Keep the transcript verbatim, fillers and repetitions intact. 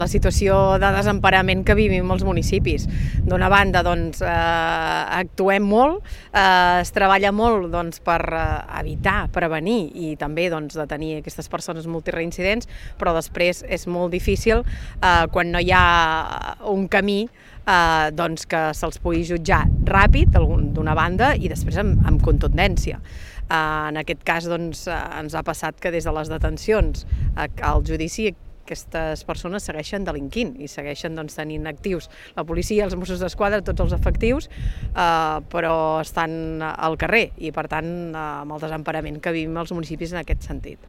La situació de desemparament que vivim als municipis. D'una banda, doncs, eh, actuem molt, eh, es treballa molt doncs, per eh, evitar, prevenir i també doncs, detenir aquestes persones multireincidents, però després és molt difícil eh, quan no hi ha un camí eh, doncs, que se'ls pugui jutjar ràpid, d'una banda, i després amb, amb contundència. Eh, en aquest cas doncs, ens ha passat que des de les detencions al judici aquestes persones segueixen delinquint i segueixen doncs, tenint actius la policia, els Mossos d'Esquadra, tots els efectius, eh, però estan al carrer i, per tant, eh, amb el desemparament que vivim als municipis en aquest sentit.